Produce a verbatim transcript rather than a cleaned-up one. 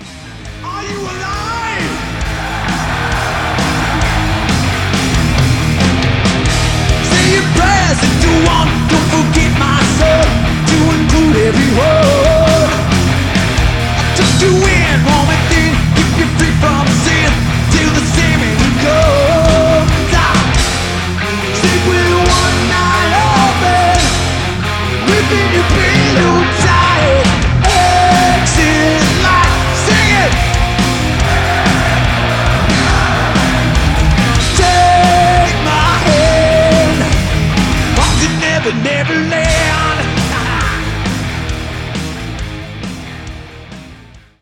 Are you alive? Say your prayers if you want. Don't forget my soul to include every word. I took you in, warm within, keep you free from sin till the same and goes. I sleep with